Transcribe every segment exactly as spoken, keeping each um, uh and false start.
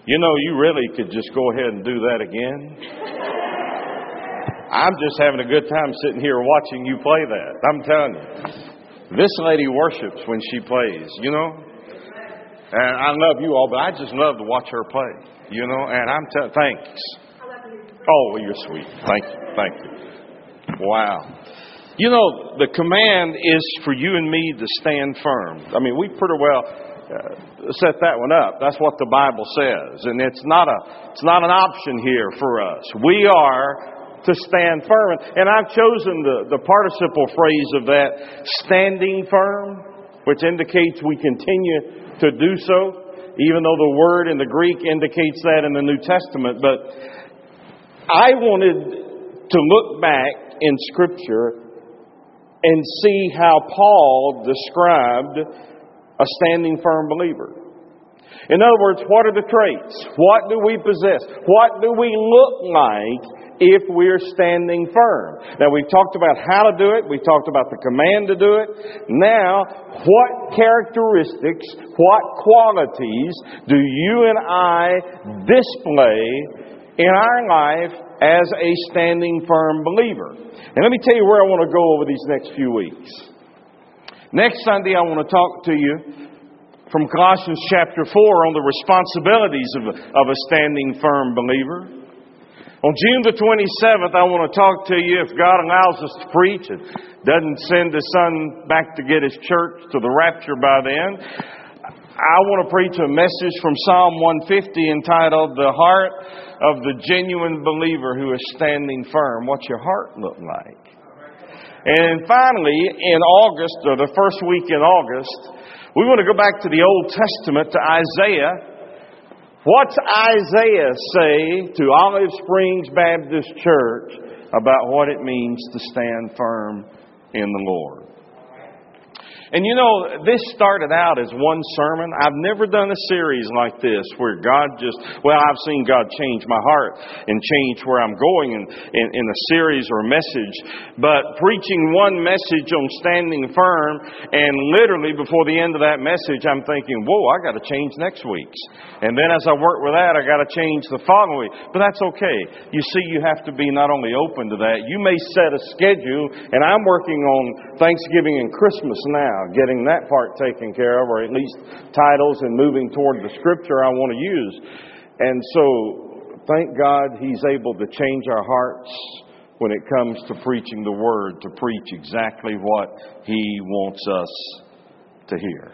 You know, you really could just go ahead and do that again. I'm just having a good time sitting here watching you play that. I'm telling you. This lady worships when she plays, you know. And I love you all, but I just love to watch her play, you know. And I'm telling, thanks. Oh, well, you're sweet. Thank you. Thank you. Wow. You know, the command is for you and me to stand firm. I mean, we pretty well uh, set that one up. That's what the Bible says. And it's not a, it's not an option here for us. We are to stand firm. And I've chosen the, the participle phrase of that, standing firm, which indicates we continue to do so, even though the word in the Greek indicates that in the New Testament. But I wanted to look back in Scripture and see how Paul described a standing firm believer. In other words, what are the traits? What do we possess? What do we look like if we're standing firm? Now, we've talked about how to do it. We've talked about the command to do it. Now, what characteristics, what qualities do you and I display in our life as a standing firm believer? And let me tell you where I want to go over these next few weeks. Next Sunday, I want to talk to you from Colossians chapter four on the responsibilities of a, of a standing firm believer. On June the twenty-seventh, I want to talk to you, if God allows us to preach and doesn't send His Son back to get His church to the rapture by then, I want to preach a message from Psalm one fifty entitled, The Heart of the Genuine Believer Who is Standing Firm. What's your heart look like? And finally, in August, or the first week in August, we want to go back to the Old Testament, to Isaiah. What's Isaiah say to Olive Springs Baptist Church about what it means to stand firm in the Lord? And you know, this started out as one sermon. I've never done a series like this where God just, well, I've seen God change my heart and change where I'm going in, in, in a series or a message. But preaching one message on standing firm, and literally before the end of that message, I'm thinking, whoa, I got to change next week's. And then as I work with that, I got to change the following week. But that's okay. You see, you have to be not only open to that, you may set a schedule, and I'm working on Thanksgiving and Christmas now, getting that part taken care of, or at least titles, and moving toward the scripture I want to use. And so, thank God He's able to change our hearts when it comes to preaching the Word, to preach exactly what He wants us to hear.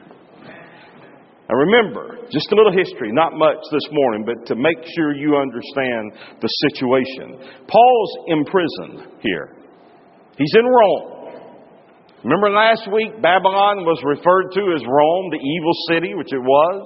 Now remember, just a little history, not much this morning, but to make sure you understand the situation. Paul's imprisoned here. He's in Rome. Remember last week, Babylon was referred to as Rome, the evil city, which it was.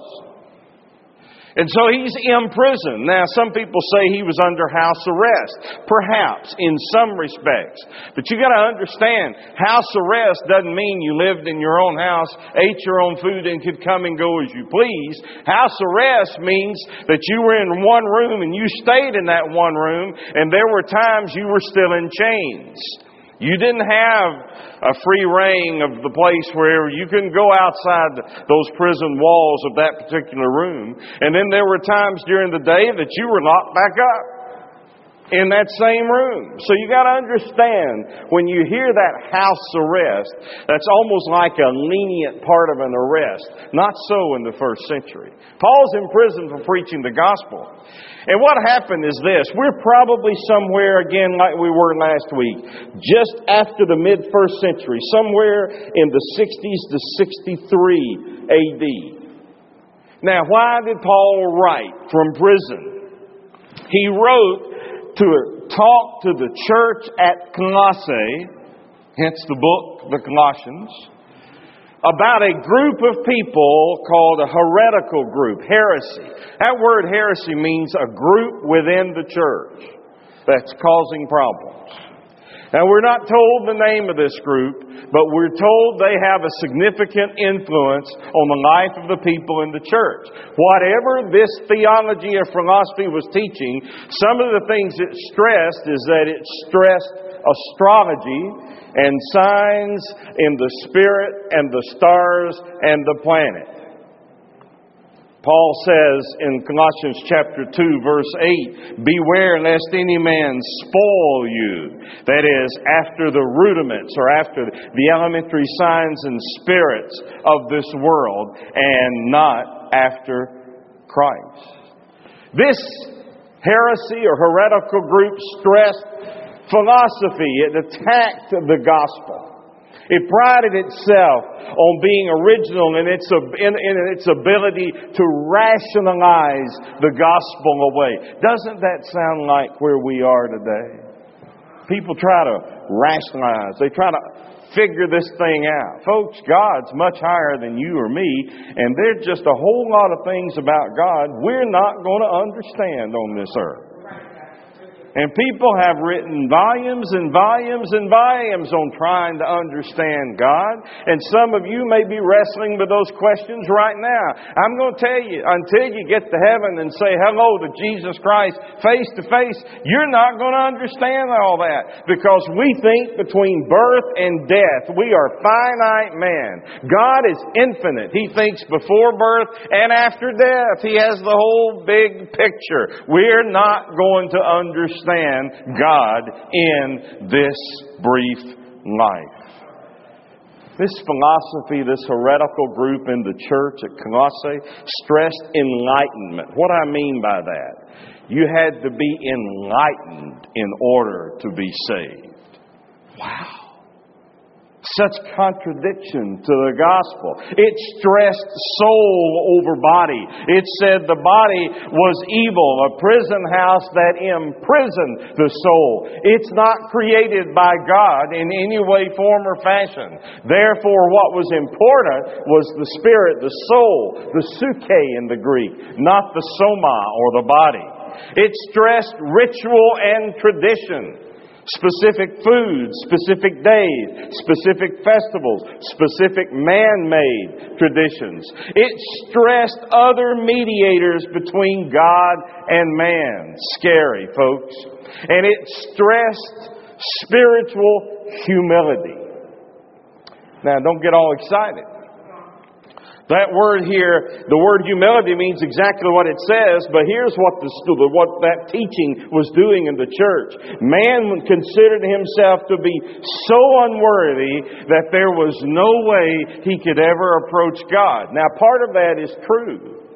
And so he's imprisoned. Now, some people say he was under house arrest. Perhaps, in some respects. But you got to understand, house arrest doesn't mean you lived in your own house, ate your own food, and could come and go as you please. House arrest means that you were in one room and you stayed in that one room, and there were times you were still in chains. You didn't have a free reign of the place where you couldn't go outside those prison walls of that particular room. And then there were times during the day that you were locked back up in that same room. So you got to understand, when you hear that house arrest, that's almost like a lenient part of an arrest. Not so in the first century. Paul's in prison for preaching the gospel. And what happened is this. We're probably somewhere, again, like we were last week, just after the mid-first century, somewhere in the sixties to sixty-three A D. Now, why did Paul write from prison? He wrote to talk to the church at Colossae, hence the book, the Colossians, about a group of people called a heretical group, heresy. That word heresy means a group within the church that's causing problems. Now, we're not told the name of this group, but we're told they have a significant influence on the life of the people in the church. Whatever this theology or philosophy was teaching, some of the things it stressed is that it stressed astrology and signs in the spirit and the stars and the planet. Paul says in Colossians chapter two, verse eight, beware lest any man spoil you. That is, after the rudiments or after the elementary signs and spirits of this world and not after Christ. This heresy or heretical group stressed philosophy. It attacked the gospel. It prided itself on being original in its, in, in its ability to rationalize the gospel away. Doesn't that sound like where we are today? People try to rationalize. They try to figure this thing out. Folks, God's much higher than you or me, and there's just a whole lot of things about God we're not going to understand on this earth. And people have written volumes and volumes and volumes on trying to understand God. And some of you may be wrestling with those questions right now. I'm going to tell you, until you get to heaven and say hello to Jesus Christ face to face, you're not going to understand all that. Because we think between birth and death, we are finite man. God is infinite. He thinks before birth and after death. He has the whole big picture. We're not going to understand God in this brief life. This philosophy, this heretical group in the church at Colossae stressed enlightenment. What I mean by that, you had to be enlightened in order to be saved. Wow. Such contradiction to the gospel. It stressed soul over body. It said the body was evil, a prison house that imprisoned the soul. It's not created by God in any way, form, or fashion. Therefore, what was important was the spirit, the soul, the psyche in the Greek, not the soma or the body. It stressed ritual and tradition. Specific foods, specific days, specific festivals, specific man-made traditions. It stressed other mediators between God and man. Scary, folks. And it stressed spiritual humility. Now, don't get all excited. That word here, the word humility means exactly what it says, but here's what the, what that teaching was doing in the church. Man considered himself to be so unworthy that there was no way he could ever approach God. Now, part of that is true.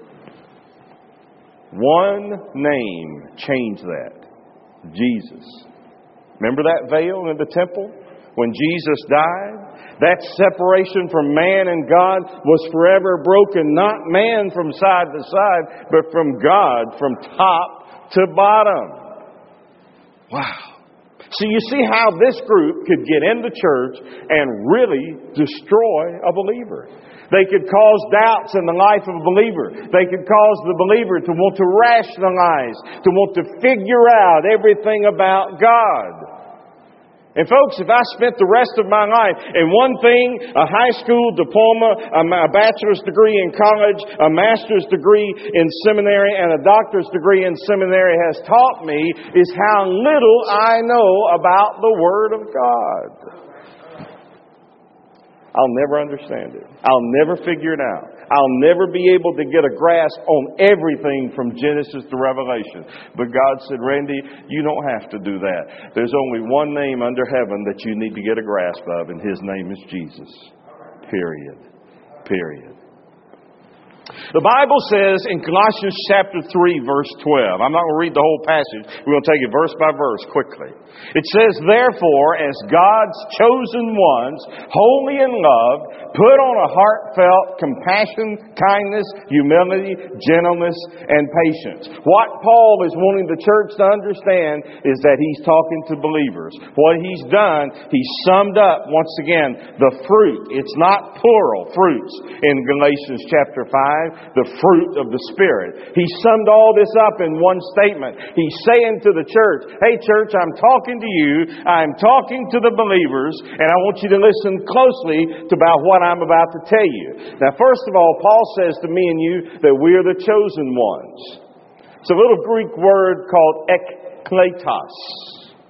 One name changed that. Jesus. Remember that veil in the temple? When Jesus died, that separation from man and God was forever broken. Not man from side to side, but from God, from top to bottom. Wow. So you see how this group could get in the church and really destroy a believer. They could cause doubts in the life of a believer. They could cause the believer to want to rationalize, to want to figure out everything about God. And folks, if I spent the rest of my life in one thing, a high school diploma, a bachelor's degree in college, a master's degree in seminary, and a doctor's degree in seminary has taught me, is how little I know about the Word of God. I'll never understand it. I'll never figure it out. I'll never be able to get a grasp on everything from Genesis to Revelation. But God said, Randy, you don't have to do that. There's only one name under heaven that you need to get a grasp of, and His name is Jesus. Period. Period. The Bible says in Colossians chapter three, verse twelve. I'm not going to read the whole passage. We're going to take it verse by verse quickly. It says, therefore, as God's chosen ones, holy in love, put on a heartfelt compassion, kindness, humility, gentleness, and patience. What Paul is wanting the church to understand is that he's talking to believers. What he's done, he summed up, once again, the fruit. It's not plural, fruits, in Galatians chapter five, the fruit of the Spirit. He summed all this up in one statement. He's saying to the church, hey church, I'm talking to you, I'm talking to the believers, and I want you to listen closely to about what I'm about to tell you. Now, first of all, Paul says to me and you that we are the chosen ones. It's a little Greek word called ekkletos.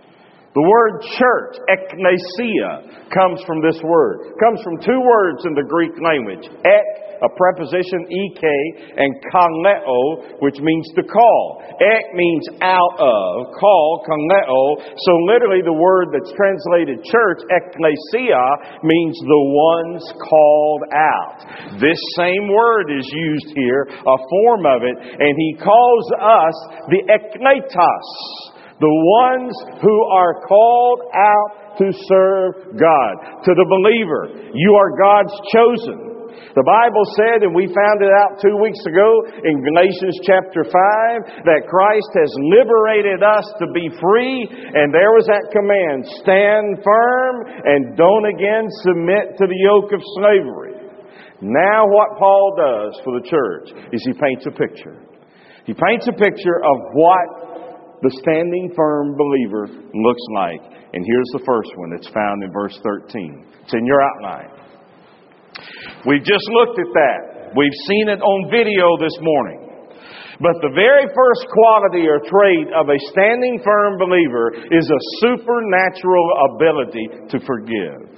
The word church, ekklesia, comes from this word. It comes from two words in the Greek language. Ek, a preposition, ek, and kaleo, which means to call. Ek means out of, call, kaleo. So literally the word that's translated church, ekklesia, means the ones called out. This same word is used here, a form of it, and he calls us the ekkletos. The ones who are called out to serve God. To the believer, you are God's chosen. The Bible said, and we found it out two weeks ago in Galatians chapter five, that Christ has liberated us to be free. And there was that command, stand firm and don't again submit to the yoke of slavery. Now what Paul does for the church is he paints a picture. He paints a picture of what the standing firm believer looks like. And here's the first one. It's found in verse thirteen. It's in your outline. We've just looked at that. We've seen it on video this morning. But the very first quality or trait of a standing firm believer is a supernatural ability to forgive.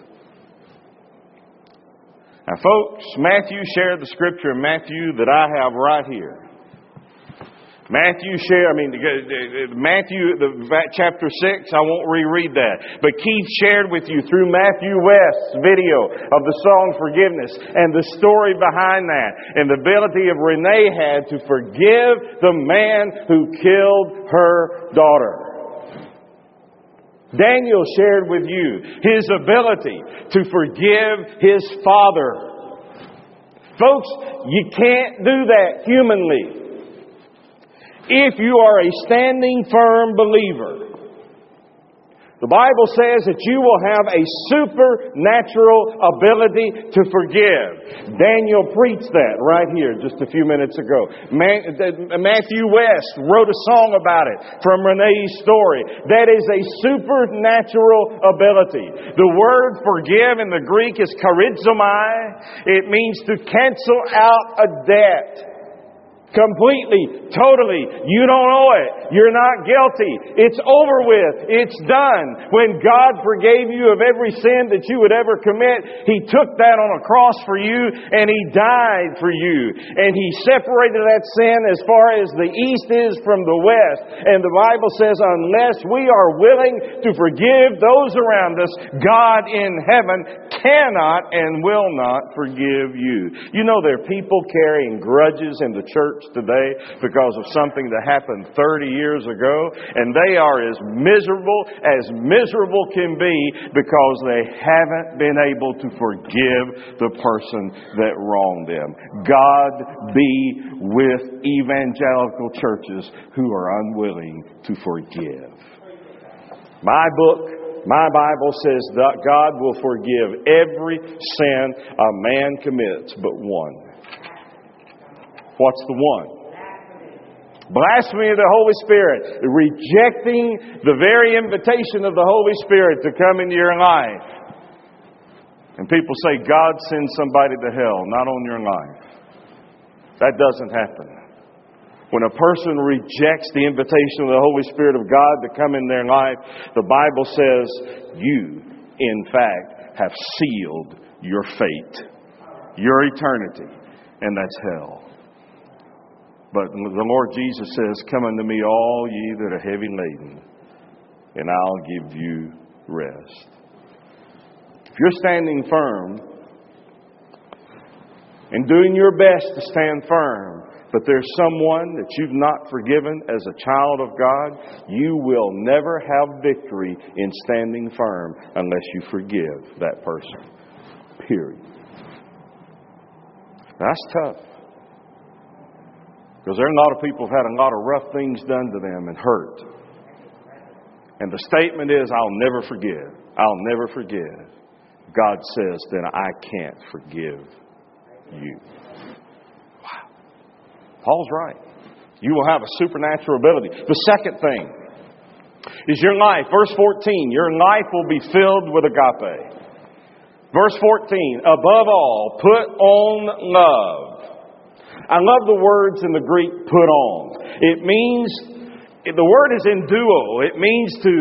Now, folks, Matthew shared the scripture in Matthew that I have right here. Matthew share, I mean, Matthew, the chapter six, I won't reread that. But Keith shared with you through Matthew West's video of the song Forgiveness and the story behind that and the ability of Renee had to forgive the man who killed her daughter. Daniel shared with you his ability to forgive his father. Folks, you can't do that humanly. If you are a standing firm believer, the Bible says that you will have a supernatural ability to forgive. Daniel preached that right here just a few minutes ago. Matthew West wrote a song about it from Renee's story. That is a supernatural ability. The word forgive in the Greek is charizomai. It means to cancel out a debt. Completely, totally. You don't owe it. You're not guilty. It's over with. It's done. When God forgave you of every sin that you would ever commit, He took that on a cross for you and He died for you. And He separated that sin as far as the east is from the west. And the Bible says, unless we are willing to forgive those around us, God in heaven cannot and will not forgive you. You know, there are people carrying grudges in the church today because of something that happened thirty years ago, and they are as miserable as miserable can be because they haven't been able to forgive the person that wronged them. God be with evangelical churches who are unwilling to forgive. My book, my Bible says that God will forgive every sin a man commits but one. What's the one? Blasphemy of the Holy Spirit. Rejecting the very invitation of the Holy Spirit to come into your life. And people say, God sends somebody to hell, not on your life. That doesn't happen. When a person rejects the invitation of the Holy Spirit of God to come in their life, the Bible says, you, in fact, have sealed your fate, your eternity, and that's hell. But the Lord Jesus says, come unto me all ye that are heavy laden, and I'll give you rest. If you're standing firm and doing your best to stand firm, but there's someone that you've not forgiven as a child of God, you will never have victory in standing firm unless you forgive that person. Period. That's tough. Because there are a lot of people who've had a lot of rough things done to them and hurt. And the statement is, I'll never forgive. I'll never forgive. God says, then I can't forgive you. Wow. Paul's right. You will have a supernatural ability. The second thing is your life. Verse fourteen, your life will be filled with agape. Verse fourteen, above all, put on love. I love the words in the Greek, put on. It means, the word is in duo. It means to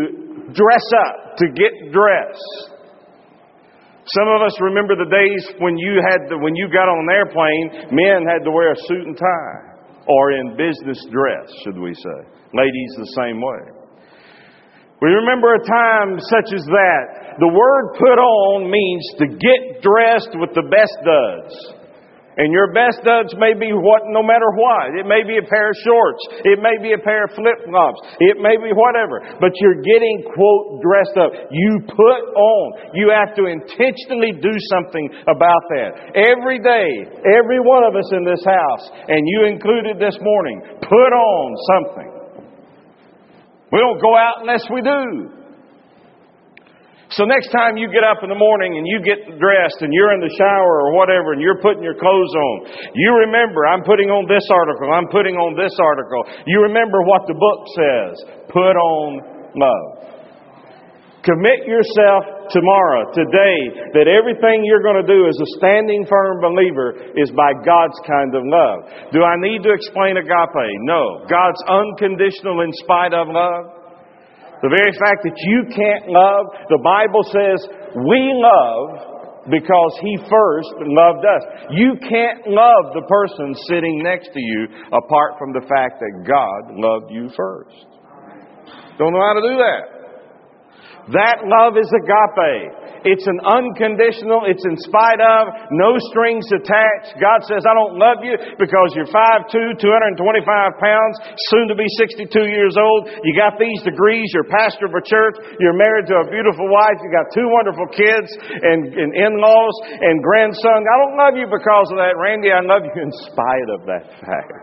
dress up, to get dressed. Some of us remember the days when you had to, when you got on an airplane, men had to wear a suit and tie, or in business dress, should we say. Ladies the same way. We remember a time such as that. The word put on means to get dressed with the best duds. And your best duds may be what, no matter what. It may be a pair of shorts. It may be a pair of flip-flops. It may be whatever. But you're getting, quote, dressed up. You put on. You have to intentionally do something about that. Every day, every one of us in this house, and you included this morning, put on something. We don't go out unless we do. So next time you get up in the morning and you get dressed and you're in the shower or whatever and you're putting your clothes on, you remember, I'm putting on this article, I'm putting on this article. You remember what the book says. Put on love. Commit yourself tomorrow, today, that everything you're going to do as a standing firm believer is by God's kind of love. Do I need to explain agape? No. God's unconditional in spite of love. The very fact that you can't love, the Bible says we love because He first loved us. You can't love the person sitting next to you apart from the fact that God loved you first. Don't know how to do that. That love is agape. It's an unconditional, it's in spite of, no strings attached. God says, I don't love you because you're five foot two, two hundred twenty-five pounds, soon to be sixty-two years old. You got these degrees, you're pastor of a church, you're married to a beautiful wife, you got two wonderful kids and, and in-laws and grandson. I don't love you because of that, Randy. I love you in spite of that fact.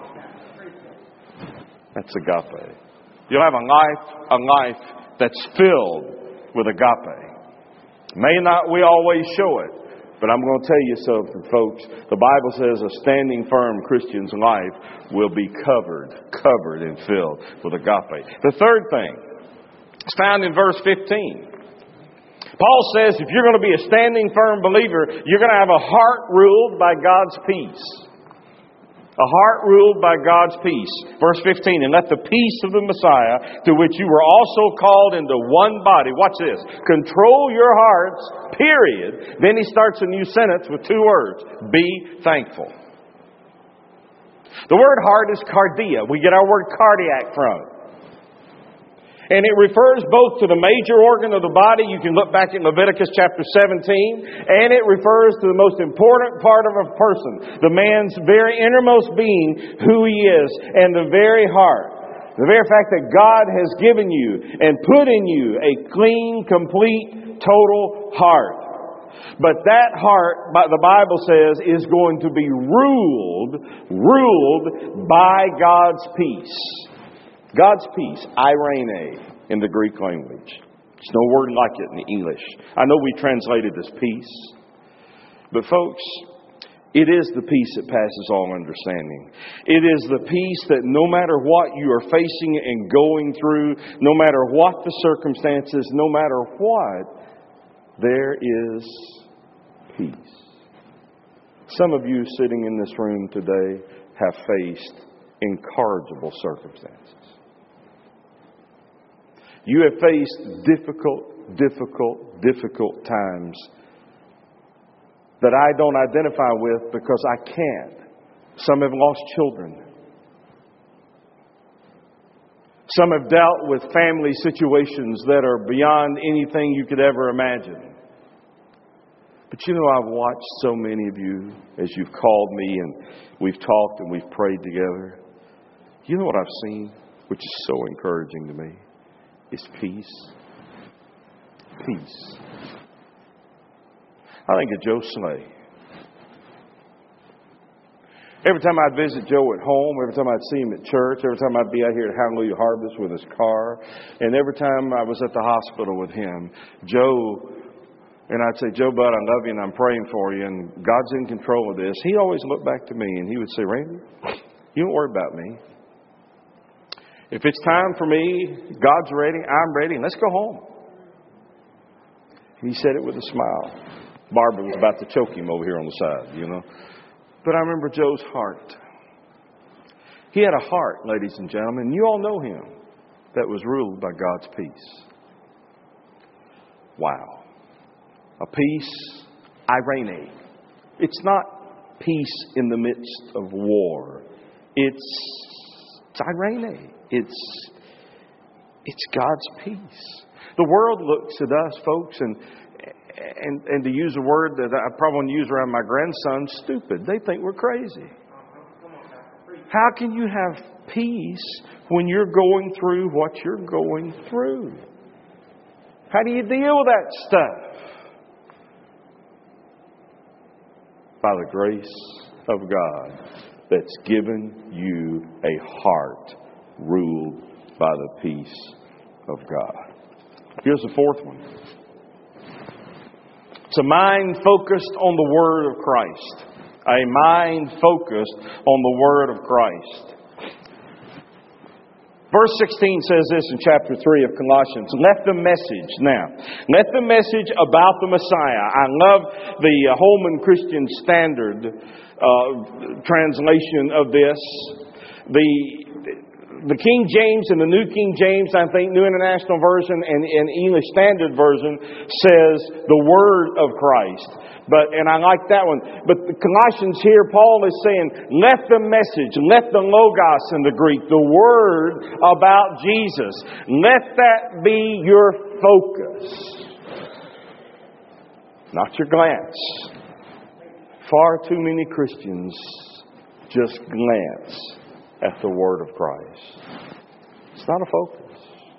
That's agape. You'll have a life, a life that's filled with agape. May not we always show it, but I'm going to tell you something, folks. The Bible says a standing firm Christian's life will be covered, covered and filled with agape. The third thing is found in verse fifteen. Paul says if you're going to be a standing firm believer, you're going to have a heart ruled by God's peace. A heart ruled by God's peace. Verse fifteen, and let the peace of the Messiah, to which you were also called into one body. Watch this. Control your hearts, period. Then he starts a new sentence with two words. Be thankful. The word heart is cardia. We get our word cardiac from it. And it refers both to the major organ of the body. You can look back at Leviticus chapter seventeen. And it refers to the most important part of a person. The man's very innermost being, who he is, and the very heart. The very fact that God has given you and put in you a clean, complete, total heart. But that heart, the Bible says, is going to be ruled, ruled by God's peace. God's peace, eirene, in the Greek language. There's no word like it in the English. I know we translate it as peace. But folks, it is the peace that passes all understanding. It is the peace that no matter what you are facing and going through, no matter what the circumstances, no matter what, there is peace. Some of you sitting in this room today have faced incorrigible circumstances. You have faced difficult, difficult, difficult times that I don't identify with because I can't. Some have lost children. Some have dealt with family situations that are beyond anything you could ever imagine. But you know, I've watched so many of you as you've called me and we've talked and we've prayed together. You know what I've seen, which is so encouraging to me? Is peace. Peace. I think of Joe Slay. Every time I'd visit Joe at home, every time I'd see him at church, every time I'd be out here at Hallelujah Harvest with his car, and every time I was at the hospital with him, Joe, and I'd say, Joe, bud, I love you and I'm praying for you and God's in control of this. He always looked back to me and he would say, Randy, you don't worry about me. If it's time for me, God's ready, I'm ready, and let's go home. He said it with a smile. Barbara was about to choke him over here on the side, you know. But I remember Joe's heart. He had a heart, ladies and gentlemen, you all know him, that was ruled by God's peace. Wow. A peace, irene. It's not peace in the midst of war. It's, it's irene. It's, it's God's peace. The world looks at us, folks, and, and, and to use a word that I probably want to use around my grandson, stupid. They think we're crazy. How can you have peace when you're going through what you're going through? How do you deal with that stuff? By the grace of God that's given you a heart ruled by the peace of God. Here's the fourth one. It's a mind focused on the Word of Christ. A mind focused on the Word of Christ. Verse sixteen says this in chapter three of Colossians. Let the message, now, let the message about the Messiah. I love the Holman Christian Standard uh, translation of this. The The King James and the New King James, I think, New International Version and, and English Standard Version says the Word of Christ. But and I like that one. But the Colossians here, Paul is saying, let the message, let the Logos in the Greek, the Word about Jesus, let that be your focus. Not your glance. Far too many Christians just glance at the Word of Christ. It's not a focus.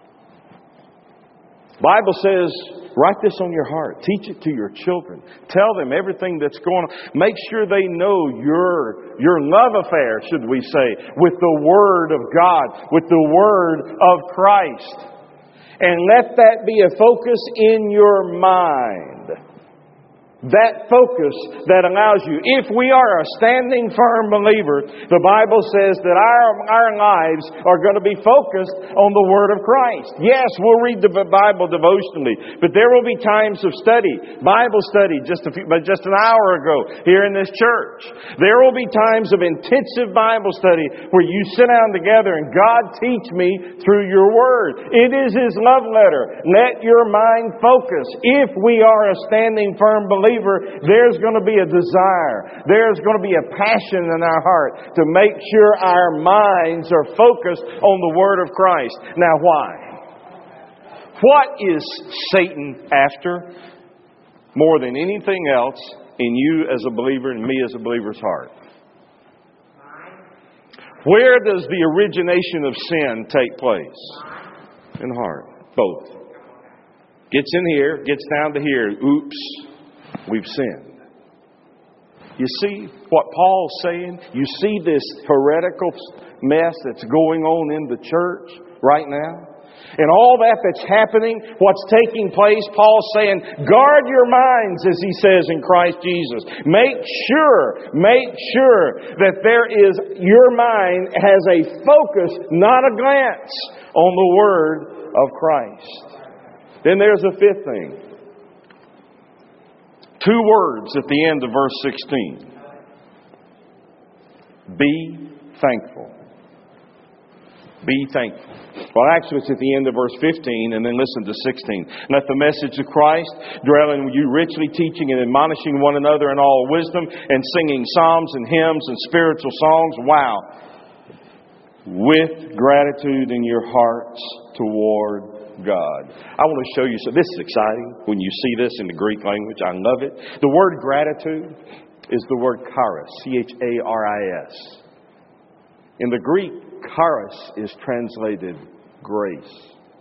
The Bible says, write this on your heart. Teach it to your children. Tell them everything that's going on. Make sure they know your, your love affair, should we say, with the Word of God, with the Word of Christ. And let that be a focus in your mind. That focus that allows you. If we are a standing firm believer, the Bible says that our, our lives are going to be focused on the Word of Christ. Yes, we'll read the Bible devotionally, but there will be times of study, Bible study, just a few, but just an hour ago here in this church. There will be times of intensive Bible study where you sit down together and God teach me through your Word. It is His love letter. Let your mind focus. If we are a standing firm believer, there's going to be a desire. There's going to be a passion in our heart to make sure our minds are focused on the Word of Christ. Now, why? What is Satan after more than anything else in you as a believer and me as a believer's heart? Where does the origination of sin take place? In the heart. Both. Gets in here, gets down to here. Oops. We've sinned. You see what Paul's saying? You see this heretical mess that's going on in the church right now? And all that that's happening, what's taking place, Paul's saying, guard your minds, as he says in Christ Jesus. Make sure, make sure that there is, your mind has a focus, not a glance, on the Word of Christ. Then there's a fifth thing. Two words at the end of verse sixteen. Be thankful. Be thankful. Well, actually, it's at the end of verse fifteen, and then listen to sixteen. Let the message of Christ dwell in you richly, teaching and admonishing one another in all wisdom, and singing psalms and hymns and spiritual songs. Wow. With gratitude in your hearts toward God. I want to show you. So this is exciting when you see this in the Greek language. I love it. The word gratitude is the word charis. C H A R I S. In the Greek, charis is translated grace.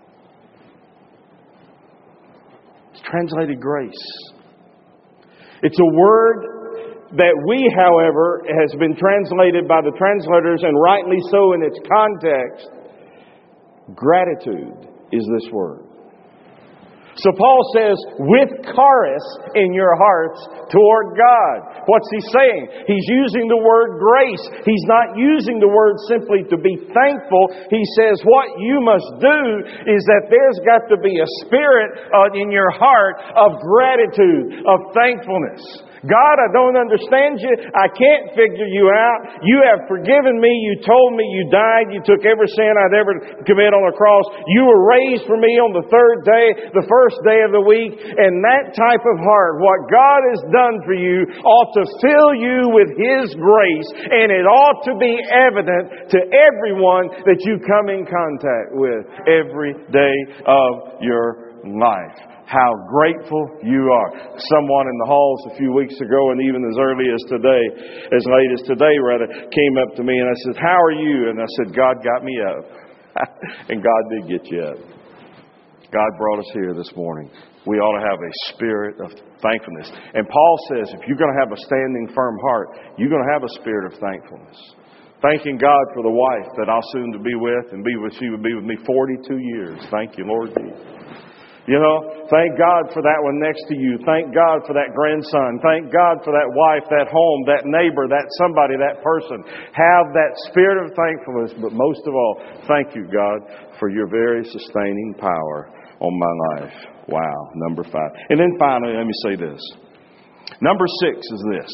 It's translated grace. It's a word that we, however, has been translated by the translators, and rightly so in its context. Gratitude is this word. So Paul says, with charis in your hearts toward God. What's he saying? He's using the word grace. He's not using the word simply to be thankful. He says what you must do is that there's got to be a spirit uh, in your heart of gratitude, of thankfulness. God, I don't understand you. I can't figure you out. You have forgiven me. You told me you died. You took every sin I'd ever commit on the cross. You were raised for me on the third day. The first first day of the week. And that type of heart, what God has done for you, ought to fill you with His grace. And it ought to be evident to everyone that you come in contact with every day of your life. How grateful you are. Someone in the halls a few weeks ago, and even as early as today, as late as today rather, came up to me and I said, "How are you?" And I said, "God got me up." And God did get you up. God brought us here this morning. We ought to have a spirit of thankfulness. And Paul says, if you're going to have a standing firm heart, you're going to have a spirit of thankfulness. Thanking God for the wife that I'll soon to be with, and be with, she would be with me forty-two years. Thank you, Lord Jesus. You know, thank God for that one next to you. Thank God for that grandson. Thank God for that wife, that home, that neighbor, that somebody, that person. Have that spirit of thankfulness. But most of all, thank you, God, for your very sustaining power on my life. Wow, number five. And then finally, let me say this. Number six is this.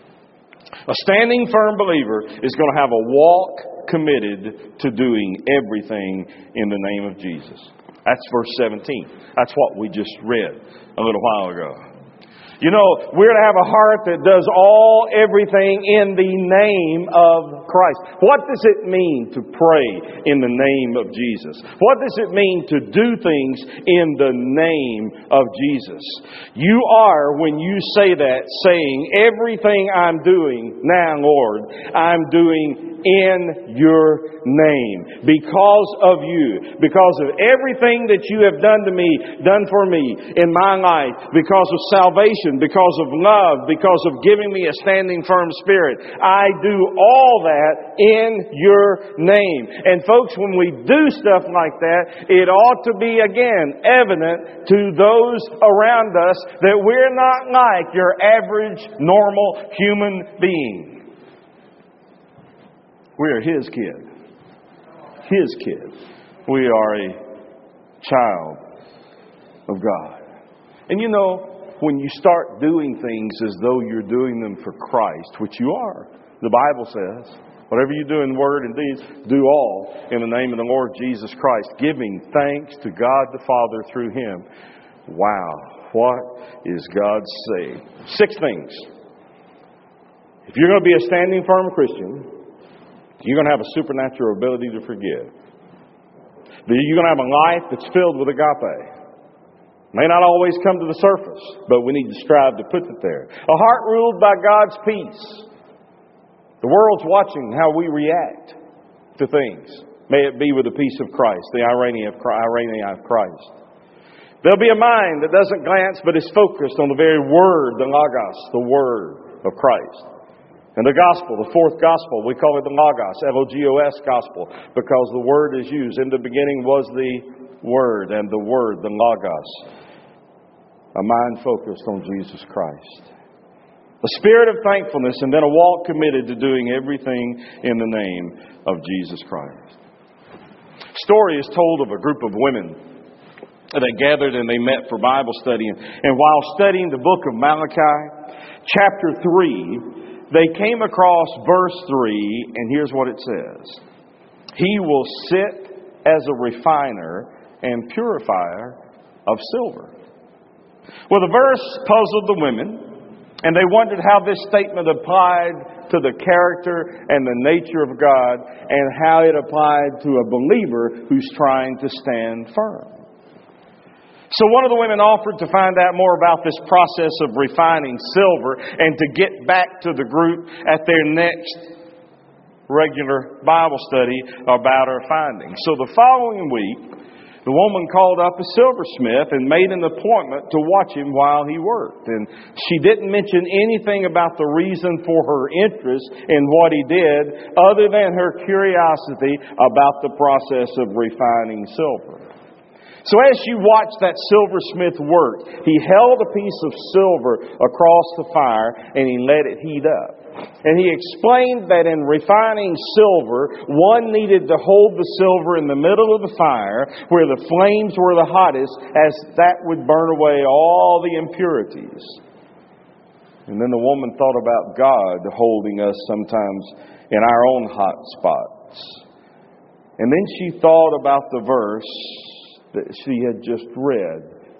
A standing firm believer is going to have a walk committed to doing everything in the name of Jesus. That's verse seventeen. That's what we just read a little while ago. You know, we're to have a heart that does all, everything in the name of Christ. What does it mean to pray in the name of Jesus? What does it mean to do things in the name of Jesus? You are, when you say that, saying, everything I'm doing now, Lord, I'm doing in your name. Because of you. Because of everything that you have done to me, done for me in my life. Because of salvation. Because of love. Because of giving me a standing firm spirit. I do all that in your name. And folks, when we do stuff like that, it ought to be, again, evident to those around us that we're not like your average, normal human being. We are His kid. His kid. We are a child of God. And you know, when you start doing things as though you're doing them for Christ, which you are, the Bible says, whatever you do in word and deed, do all in the name of the Lord Jesus Christ, giving thanks to God the Father through Him. Wow, what is God saying? Six things. If you're going to be a standing firm Christian, you're going to have a supernatural ability to forgive. You're going to have a life that's filled with agape. May not always come to the surface, but we need to strive to put it there. A heart ruled by God's peace. The world's watching how we react to things. May it be with the peace of Christ, the irony of Christ. There'll be a mind that doesn't glance but is focused on the very word, the Logos, the word of Christ. And the gospel, the fourth gospel, we call it the Logos, L O G O S gospel, because the word is used. In the beginning was the word, and the word, the Logos. A mind focused on Jesus Christ. A spirit of thankfulness, and then a walk committed to doing everything in the name of Jesus Christ. Story is told of a group of women. They gathered and they met for Bible study. And while studying the book of Malachi, chapter three, they came across verse three, and here's what it says. He will sit as a refiner and purifier of silver. Well, the verse puzzled the women, and they wondered how this statement applied to the character and the nature of God, and how it applied to a believer who's trying to stand firm. So one of the women offered to find out more about this process of refining silver and to get back to the group at their next regular Bible study about her findings. So the following week, the woman called up a silversmith and made an appointment to watch him while he worked. And she didn't mention anything about the reason for her interest in what he did other than her curiosity about the process of refining silver. So as she watched that silversmith work, he held a piece of silver across the fire and he let it heat up. And he explained that in refining silver, one needed to hold the silver in the middle of the fire where the flames were the hottest, as that would burn away all the impurities. And then the woman thought about God holding us sometimes in our own hot spots. And then she thought about the verse that she had just read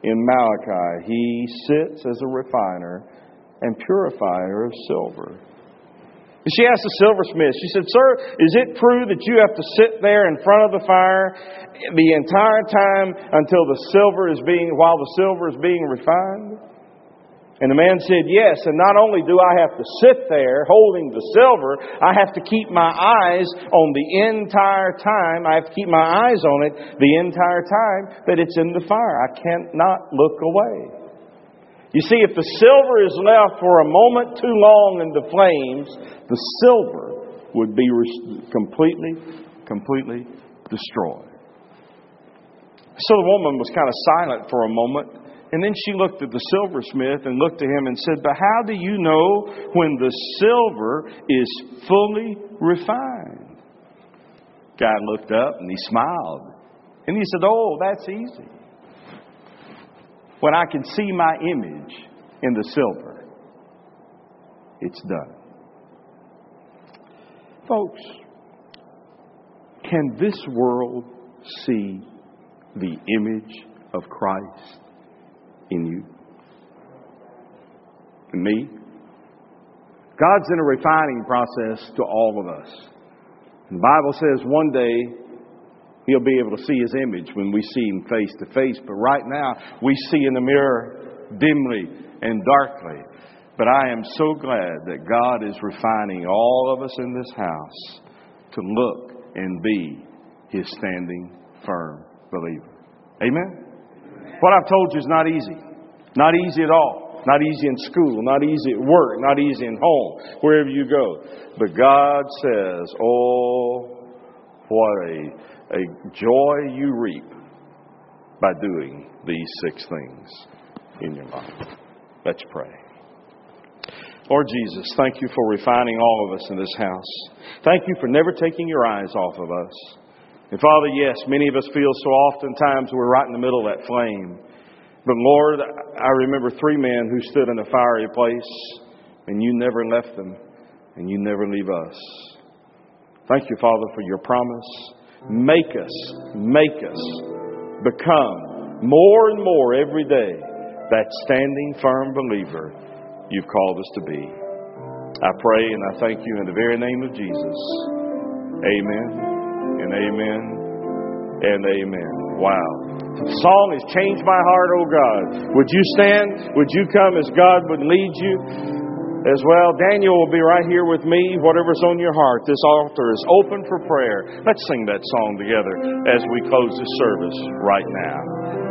in Malachi, He sits as a refiner and purifier of silver. She asked the silversmith, she said, "Sir, is it true that you have to sit there in front of the fire the entire time until the silver is being, while the silver is being refined?" And the man said, "Yes, and not only do I have to sit there holding the silver, I have to keep my eyes on the entire time. I have to keep my eyes on it the entire time that it's in the fire. I cannot look away." You see, if the silver is left for a moment too long in the flames, the silver would be completely, completely destroyed. So the woman was kind of silent for a moment. And then she looked at the silversmith and looked at him and said, "But how do you know when the silver is fully refined?" Guy looked up and he smiled. And he said, "Oh, that's easy. When I can see my image in the silver, it's done." Folks, can this world see the image of Christ in you and me? God's in a refining process to all of us. And the Bible says one day He'll be able to see His image when we see Him face to face. But right now, we see in the mirror dimly and darkly. But I am so glad that God is refining all of us in this house to look and be His standing firm believer. Amen? What I've told you is not easy. Not easy at all. Not easy in school. Not easy at work. Not easy in home. Wherever you go. But God says, "Oh, what a, a joy you reap by doing these six things in your life." Let's pray. Lord Jesus, thank You for refining all of us in this house. Thank You for never taking Your eyes off of us. And Father, yes, many of us feel so oftentimes we're right in the middle of that flame. But Lord, I remember three men who stood in a fiery place, and You never left them, and You never leave us. Thank You, Father, for Your promise. Make us, make us become more and more every day that standing firm believer You've called us to be. I pray and I thank You in the very name of Jesus. Amen and amen and amen. Wow. The song has changed my heart, oh God. Would you stand? Would you come as God would lead you as well? Daniel will be right here with me. Whatever's on your heart, this altar is open for prayer. Let's sing that song together as we close this service right now.